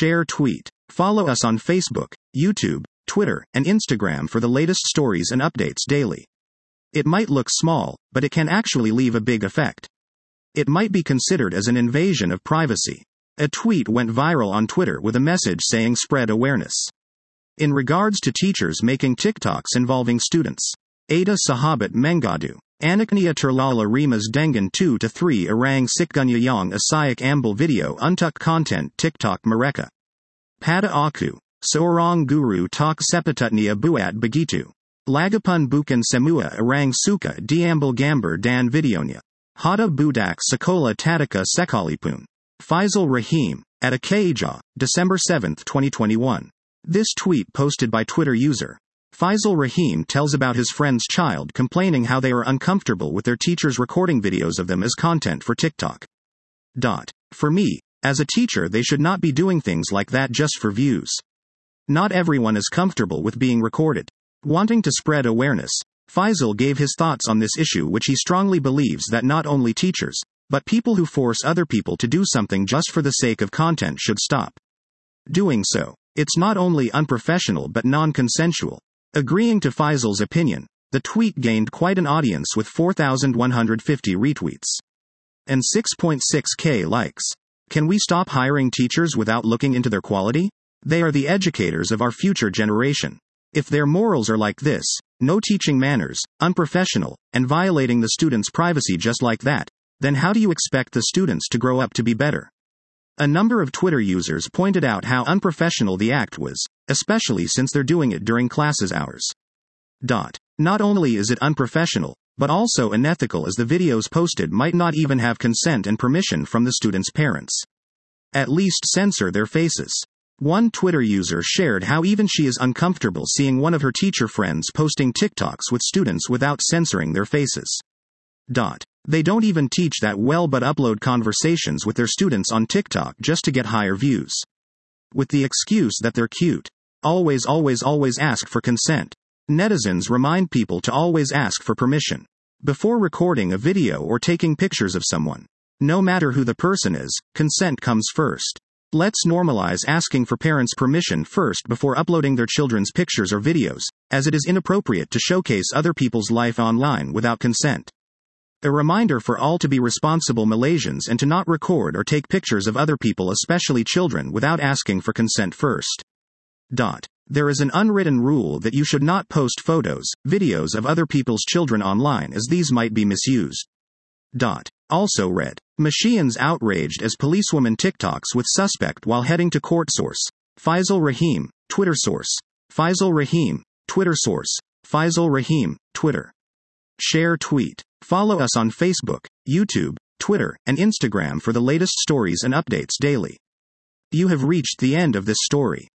Share tweet. Follow us on Facebook, YouTube, Twitter, and Instagram for the latest stories and updates daily. It might look small, but it can actually leave a big effect. It might be considered as an invasion of privacy. A tweet went viral on Twitter with a message saying spread awareness. In regards to teachers making TikToks involving students. Ada Sahabat Mengadu. Anaknya terlala rimas dengan 2 to 3 orang sikgunya yang asayak ambil video untuk content TikTok mereka. Pada aku, seorang guru tak sepatutnya buat begitu. Lagipun bukan semua orang suka diambil gambar dan videonya. Hada budak sekolah tadika sekalipun. Faisal Rahim, at Akaija, December 7, 2021. This tweet posted by Twitter user. Faisal Rahim tells about his friend's child complaining how they are uncomfortable with their teachers recording videos of them as content for TikTok. For me, as a teacher, they should not be doing things like that just for views. Not everyone is comfortable with being recorded. Wanting to spread awareness, Faisal gave his thoughts on this issue, which he strongly believes that not only teachers, but people who force other people to do something just for the sake of content should stop doing so. It's not only unprofessional but non-consensual. Agreeing to Faisal's opinion, the tweet gained quite an audience with 4,150 retweets and 6.6k likes. Can we stop hiring teachers without looking into their quality? They are the educators of our future generation. If their morals are like this, no teaching manners, unprofessional, and violating the students' privacy just like that, then how do you expect the students to grow up to be better? A number of Twitter users pointed out how unprofessional the act was, especially since they're doing it during classes hours. Not only is it unprofessional, but also unethical, as the videos posted might not even have consent and permission from the students' parents. At least censor their faces. One Twitter user shared how even she is uncomfortable seeing one of her teacher friends posting TikToks with students without censoring their faces. They don't even teach that well but upload conversations with their students on TikTok just to get higher views. With the excuse that they're cute. Always ask for consent. Netizens remind people to always ask for permission before recording a video or taking pictures of someone. No matter who the person is, consent comes first. Let's normalize asking for parents' permission first before uploading their children's pictures or videos, as it is inappropriate to showcase other people's life online without consent. A reminder for all to be responsible Malaysians and to not record or take pictures of other people, especially children, without asking for consent first. There is an unwritten rule that you should not post photos, videos of other people's children online, as these might be misused. Also read. Malaysians outraged as policewoman TikToks with suspect while heading to court. Source. Faisal Rahim, Twitter source. Faisal Rahim, Twitter source. Faisal Rahim, Twitter. Share tweet. Follow us on Facebook, YouTube, Twitter, and Instagram for the latest stories and updates daily. You have reached the end of this story.